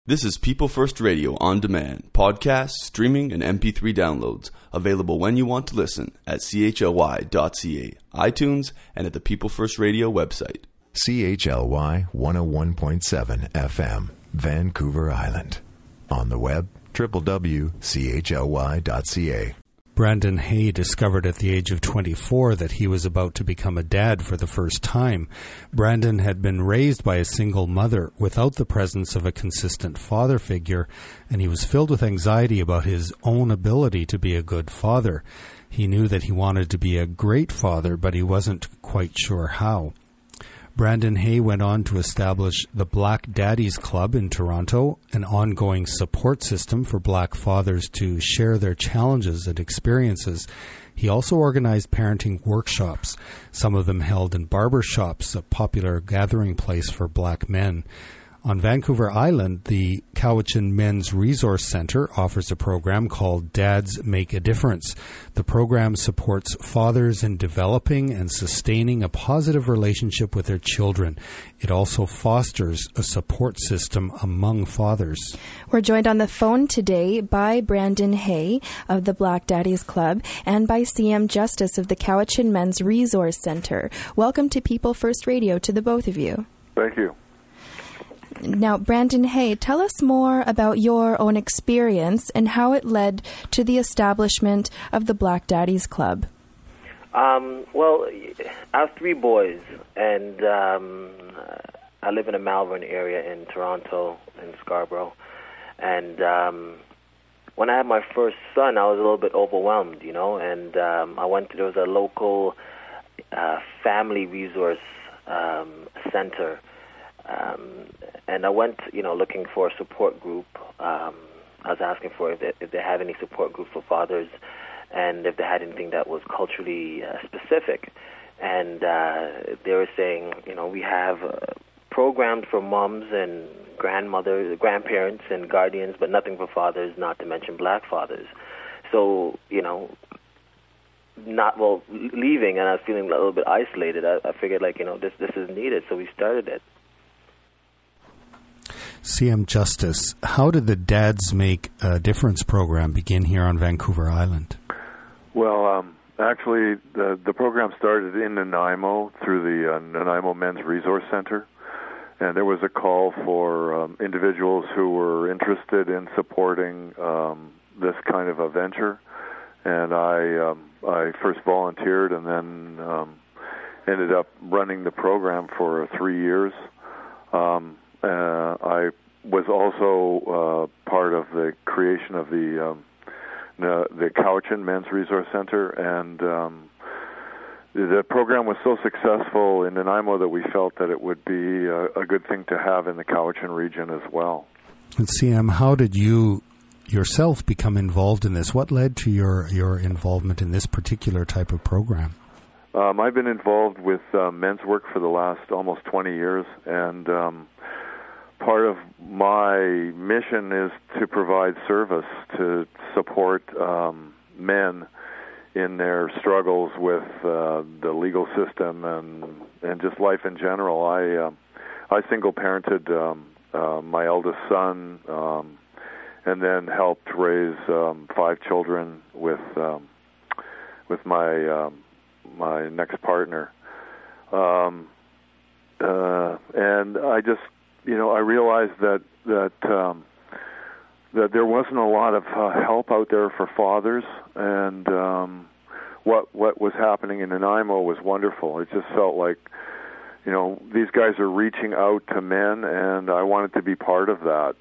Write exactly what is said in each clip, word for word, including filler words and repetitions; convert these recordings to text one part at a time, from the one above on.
This is People First Radio on demand, podcasts, streaming, and M P three downloads, available when you want to listen at C H L Y dot C A, iTunes, and at the People First Radio website. C H L Y one oh one point seven F M, Vancouver Island. On the web, w w w dot c h l y dot c a. Brandon Hay discovered at the age of twenty-four that he was about to become a dad for the first time. Brandon had been raised by a single mother without the presence of a consistent father figure, and he was filled with anxiety about his own ability to be a good father. He knew that he wanted to be a great father, but he wasn't quite sure how. Brandon Hay went on to establish the Black Daddies Club in Toronto, an ongoing support system for black fathers to share their challenges and experiences. He also organized parenting workshops, some of them held in barber shops, a popular gathering place for black men. On Vancouver Island, the Cowichan Men's Resource Centre offers a program called Dads Make a Difference. The program supports fathers in developing and sustaining a positive relationship with their children. It also fosters a support system among fathers. We're joined on the phone today by Brandon Hay of the Black Daddies Club and by C M Justice of the Cowichan Men's Resource Centre. Welcome to People First Radio to the both of you. Thank you. Now, Brandon Hay, tell us more about your own experience and how it led to the establishment of the Black Daddies Club. Um, well, I have three boys, and um, I live in the Malvern area in Toronto, in Scarborough. And um, when I had my first son, I was a little bit overwhelmed, you know, and um, I went to, there was a local uh, family resource um, center. Um, and I went, you know, looking for a support group. Um, I was asking for if they, if they had any support group for fathers, and if they had anything that was culturally uh, specific. And uh, they were saying, you know, we have uh, programs for moms and grandmothers, grandparents, and guardians, but nothing for fathers, not to mention black fathers. So, you know, not well leaving, and I was feeling a little bit isolated. I, I figured, like, you know, this this is needed, so we started it. C M Justice, how did the Dads Make a Difference program begin here on Vancouver Island? Well, um, actually, the the program started in Nanaimo through the uh, Nanaimo Men's Resource Center, and there was a call for um, individuals who were interested in supporting um, this kind of a venture, and I um, I first volunteered and then um, ended up running the program for three years. Um, Uh, I was also uh, part of the creation of the um, the, the Cowichan Men's Resource Center, and um, the, the program was so successful in Nanaimo that we felt that it would be a, a good thing to have in the Cowichan region as well. And C M, how did you yourself become involved in this? What led to your, your involvement in this particular type of program? Um, I've been involved with uh, men's work for the last almost twenty years, and um, part of my mission is to provide service to support um, men in their struggles with uh, the legal system and and just life in general. I uh, I single parented um, uh, my eldest son, um, and then helped raise um, five children with um, with my um, my next partner, um, uh, and I just. You know, I realized that that um, that there wasn't a lot of uh, help out there for fathers, and um, what what was happening in Nanaimo was wonderful. It just felt like, you know, these guys are reaching out to men, and I wanted to be part of that.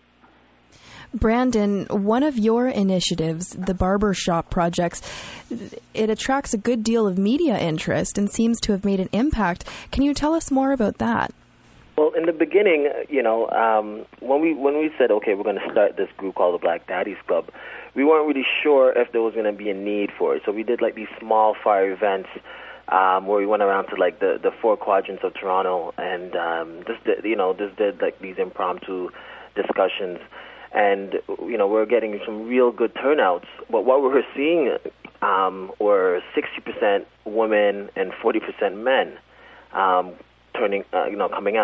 Brandon, one of your initiatives, the Barbershop Projects, it attracts a good deal of media interest and seems to have made an impact. Can you tell us more about that? Well, in the beginning, you know, um, when we when we said, okay, we're going to start this group called the Black Daddies Club, we weren't really sure if there was going to be a need for it. So we did like these small fire events um, where we went around to like the, the four quadrants of Toronto and um, just did, you know just did like these impromptu discussions, and you know we were getting some real good turnouts. But what we were seeing um, were sixty percent women and forty percent men um, turning, uh, you know, coming out.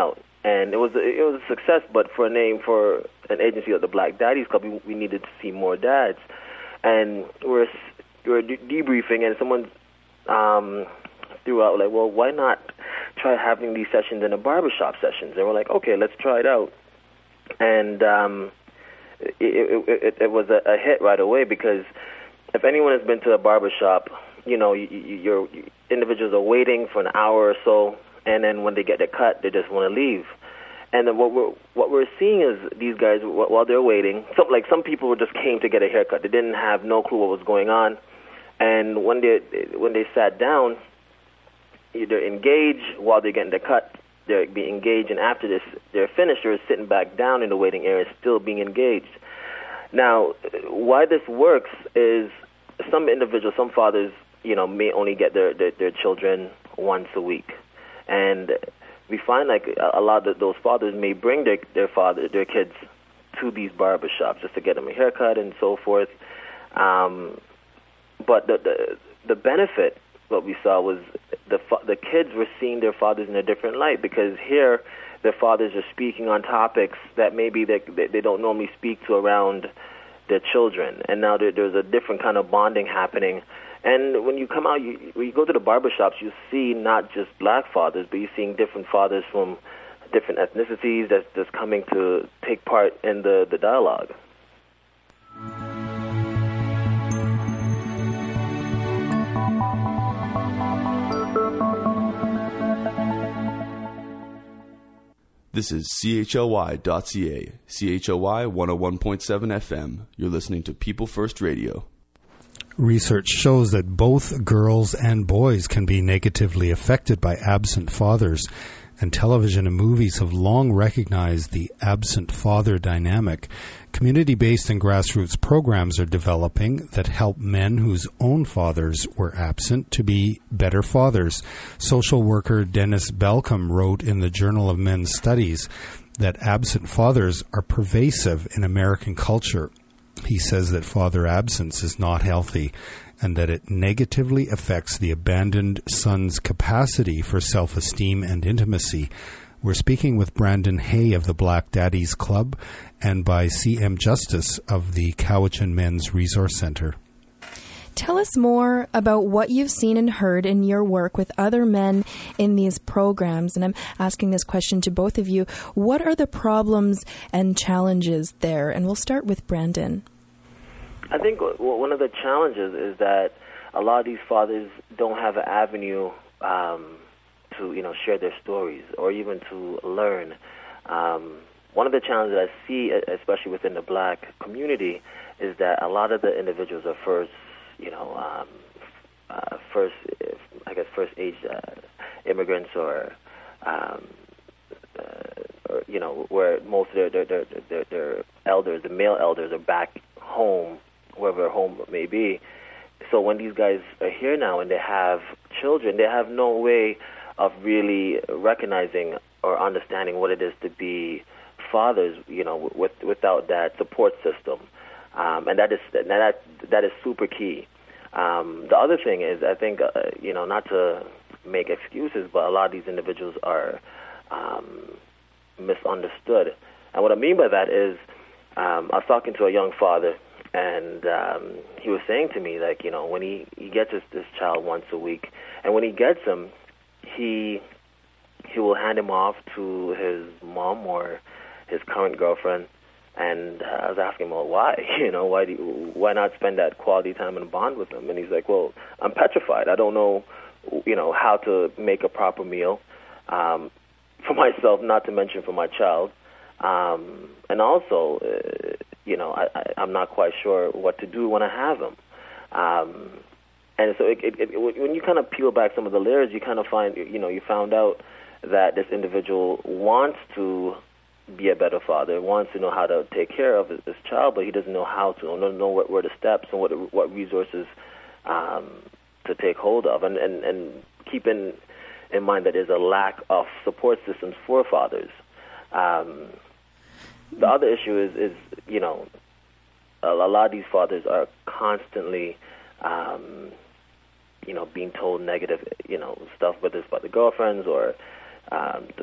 and it was a, it was a success. But for a name for an agency like the Black Daddies Club, we, we needed to see more dads, and we're we're de- debriefing, and someone um, threw out like, well, why not try having these sessions in a barbershop sessions? And we're like, okay, let's try it out, and um, it, it, it, it was a, a hit right away, because if anyone has been to a barbershop, you know, you, you, your individuals are waiting for an hour or so, and then when they get their cut, they just want to leave. And then what we're what we're seeing is these guys, while they're waiting, some, like some people just came to get a haircut. They didn't have no clue what was going on, and when they when they sat down, they're engaged while they're getting their cut. They're being engaged, and after this, they're finished. They're sitting back down in the waiting area, still being engaged. Now, why this works is some individuals, some fathers, you know, may only get their, their, their children once a week. And we find like a, a lot of those fathers may bring their, their father, their kids to these barbershops just to get them a haircut and so forth. Um, but the, the the benefit, what we saw, was the the kids were seeing their fathers in a different light, because here their fathers are speaking on topics that maybe they, they don't normally speak to around their children. And now there, there's a different kind of bonding happening. And when you come out, you, when you go to the barbershops, you see not just black fathers, but you're seeing different fathers from different ethnicities that's, that's coming to take part in the, the dialogue. This is C H L Y dot C A, C H L Y one oh one point seven F M. You're listening to People First Radio. Research shows that both girls and boys can be negatively affected by absent fathers, and television and movies have long recognized the absent father dynamic. Community-based and grassroots programs are developing that help men whose own fathers were absent to be better fathers. Social worker Dennis Belcom wrote in the Journal of Men's Studies that absent fathers are pervasive in American culture. He says that father absence is not healthy and that it negatively affects the abandoned son's capacity for self-esteem and intimacy. We're speaking with Brandon Hay of the Black Daddies Club and by C M Justice of the Cowichan Men's Resource Center. Tell us more about what you've seen and heard in your work with other men in these programs. And I'm asking this question to both of you. What are the problems and challenges there? And we'll start with Brandon. I think one of the challenges is that a lot of these fathers don't have an avenue um, to, you know, share their stories or even to learn. Um, one of the challenges I see, especially within the black community, is that a lot of the individuals are first, you know, um, uh, first, I guess, first age uh, immigrants, or, um, uh, or, you know, where most of their their, their their their elders, the male elders, are back home, wherever home may be. So when these guys are here now and they have children, they have no way of really recognizing or understanding what it is to be fathers, you know, with, without that support system. Um, and that is that that is super key. Um, the other thing is, I think, uh, you know, not to make excuses, but a lot of these individuals are um, misunderstood. And what I mean by that is, um, I was talking to a young father, and um, he was saying to me, like, you know, when he, he gets this, this child once a week, and when he gets him, he he will hand him off to his mom or his current girlfriend. And uh, I was asking him, well, why? You know, why do you, why not spend that quality time and bond with him? And he's like, well, I'm petrified. I don't know, you know, how to make a proper meal um, for myself, not to mention for my child. Um, and also, uh, you know, I, I, I'm not quite sure what to do when I have him. Um, and so it, it, it, when you kind of peel back some of the layers, you kind of find, you know, you found out that this individual wants to be a better father, wants to know how to take care of his, his child, but he doesn't know how to, doesn't know what, where the steps and what what resources um, to take hold of, and, and, and keeping in mind that there's a lack of support systems for fathers. Um, the other issue is, is you know, a, a lot of these fathers are constantly, um, you know, being told negative, you know, stuff, whether it's about the girlfriends or um, the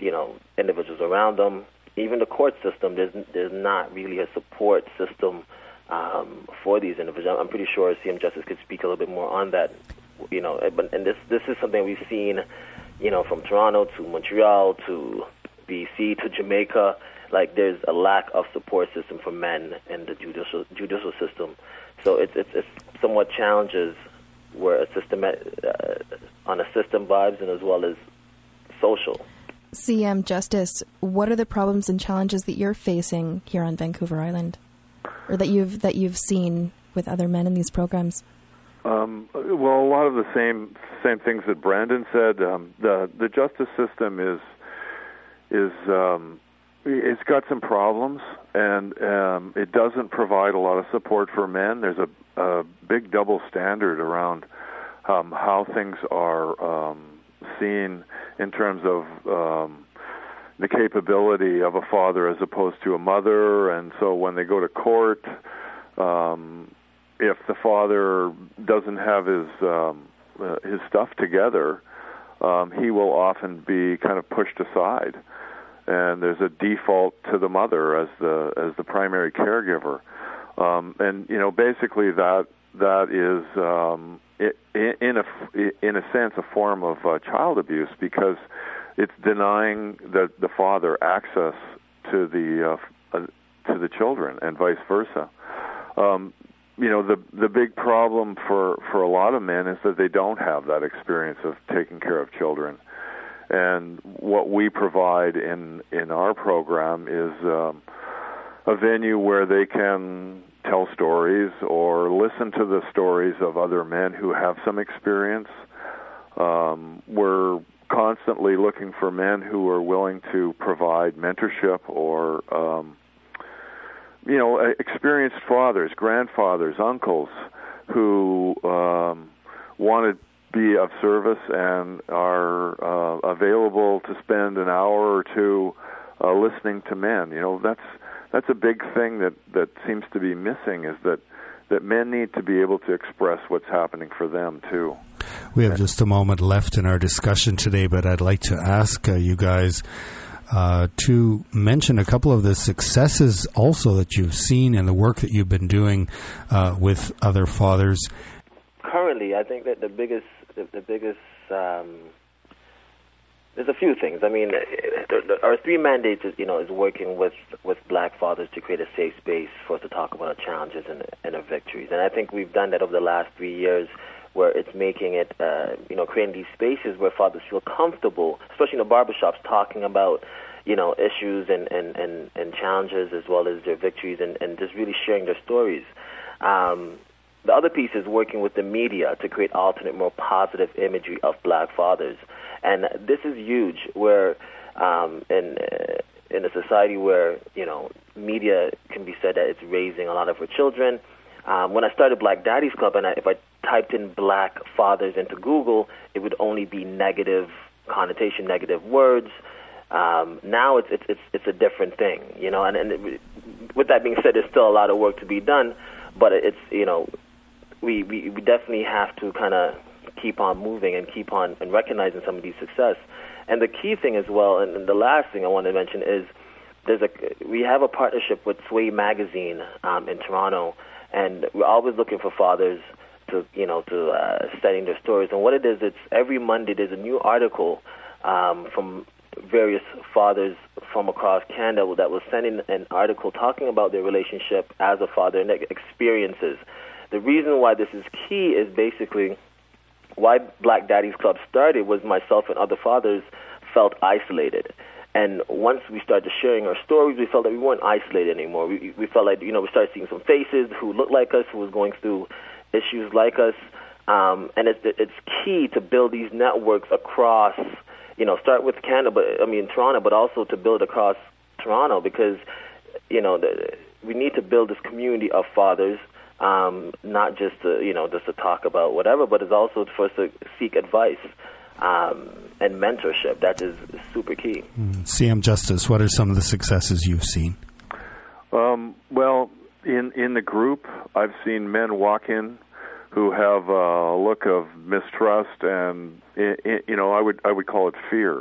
you know, individuals around them. Even the court system, there's there's not really a support system um, for these individuals. I'm pretty sure C M Justice could speak a little bit more on that. You know, but and this this is something we've seen, you know, from Toronto to Montreal to B C to Jamaica. Like, there's a lack of support system for men in the judicial judicial system. So it's it's, it's somewhat challenges where a system uh, on a system vibes and as well as social. C M Justice, what are the problems and challenges that you're facing here on Vancouver Island, or that you've that you've seen with other men in these programs? Um, well, a lot of the same same things that Brandon said. Um, the the justice system is is um, it's got some problems, and um, it doesn't provide a lot of support for men. There's a, a big double standard around um, how things are um, seen in terms of um, the capability of a father as opposed to a mother, and so when they go to court, um, if the father doesn't have his um, uh, his stuff together, um, he will often be kind of pushed aside, and there's a default to the mother as the as the primary caregiver, um, and you know basically that that is um, in a in a sense a form of uh, child abuse, because it's denying the the father access to the uh, uh, to the children and vice versa. Um, you know the the big problem for for a lot of men is that they don't have that experience of taking care of children, and what we provide in in our program is um, a venue where they can tell stories or listen to the stories of other men who have some experience. Um, we're constantly looking for men who are willing to provide mentorship or, um, you know, experienced fathers, grandfathers, uncles who um, want to be of service and are uh, available to spend an hour or two uh, listening to men. You know, that's That's a big thing that, that seems to be missing, is that, that men need to be able to express what's happening for them, too. We have just a moment left in our discussion today, but I'd like to ask uh, you guys uh, to mention a couple of the successes also that you've seen in the work that you've been doing uh, with other fathers. Currently, I think that the biggest, the, the biggest, um, there's a few things. I mean, the, the, our three mandates is, you know, is working with, with black fathers to create a safe space for us to talk about our challenges and, and our victories. And I think we've done that over the last three years, where it's making it, uh, you know, creating these spaces where fathers feel comfortable, especially in the barbershops, talking about, you know, issues and, and, and, and challenges as well as their victories, and, and just really sharing their stories. Um, the other piece is working with the media to create alternate, more positive imagery of black fathers. And this is huge, where um, in uh, in a society where, you know, media can be said that it's raising a lot of our children. Um, when I started Black Daddies Club, and I, if I typed in black fathers into Google, it would only be negative connotation, negative words. Um, now it's, it's it's it's a different thing, you know. And, and it, with that being said, there's still a lot of work to be done, but it's, you know, we we, we definitely have to kind of keep on moving and keep on and recognizing some of these success. And the key thing as well, and, and the last thing I want to mention is there's a we have a partnership with Sway Magazine um, in Toronto, and we're always looking for fathers to, you know, to uh, studying their stories. And what it is, it's every Monday there's a new article um, from various fathers from across Canada that will send in an article talking about their relationship as a father and their experiences. The reason why this is key is basically why Black Daddies Club started was myself and other fathers felt isolated. And once we started sharing our stories, we felt that we weren't isolated anymore. We, we felt like, you know, we started seeing some faces who looked like us, who was going through issues like us. Um, and it's, it's key to build these networks across, you know, start with Canada, but I mean Toronto, but also to build across Toronto, because, you know, the, we need to build this community of fathers. Um, not just to, you know, just to talk about whatever, but it's also for us to seek advice um, and mentorship. That is super key. Mm. C M Justice, what are some of the successes you've seen? Um, well, in in the group, I've seen men walk in who have a look of mistrust and, you know, I would I would call it fear.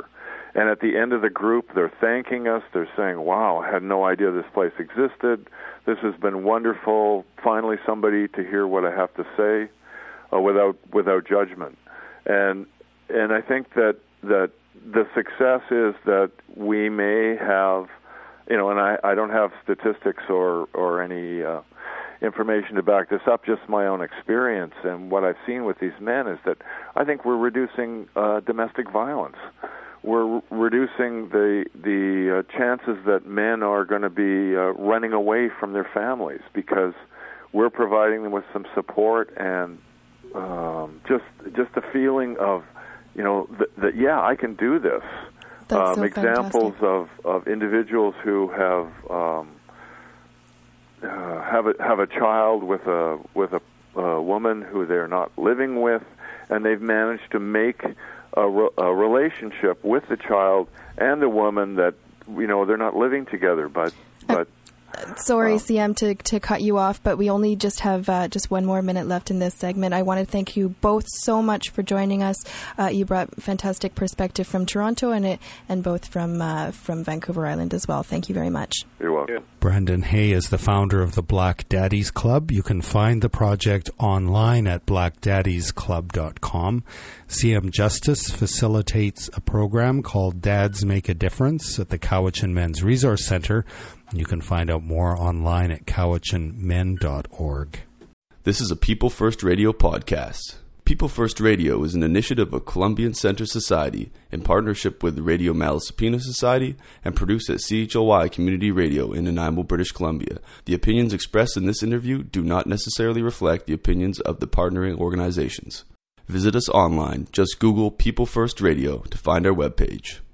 And at the end of the group, they're thanking us. They're saying, wow, I had no idea this place existed. This has been wonderful. Finally, somebody to hear what I have to say uh, without without judgment. And and I think that that the success is that we may have, you know, and I, I don't have statistics or, or any uh, information to back this up, just my own experience. And what I've seen with these men is that I think we're reducing uh, domestic violence. We're r- reducing the the uh, chances that men are going to be uh, running away from their families because we're providing them with some support and um, just just a feeling of, you know, th- that, yeah, I can do this. That's um, so examples fantastic. of, of individuals who have um, uh, have a have a child with a with a, a woman who they're not living with, and they've managed to make a, re- a relationship with the child and the woman that, you know, they're not living together, but but. Sorry, Wow. C M, to, to cut you off, but we only just have uh, just one more minute left in this segment. I want to thank you both so much for joining us. Uh, you brought fantastic perspective from Toronto and it, and both from uh, from Vancouver Island as well. Thank you very much. You're welcome. Yeah. Brandon Hay is the founder of the Black Daddies Club. You can find the project online at black daddies club dot com. C M Justice facilitates a program called Dads Make a Difference at the Cowichan Men's Resource Center. You can find out more online at cowichan men dot org. This is a People First Radio podcast. People First Radio is an initiative of Columbian Center Society in partnership with the Radio Malaspina Society and produced at C H L Y Community Radio in Nanaimo, British Columbia. The opinions expressed in this interview do not necessarily reflect the opinions of the partnering organizations. Visit us online. Just Google People First Radio to find our webpage.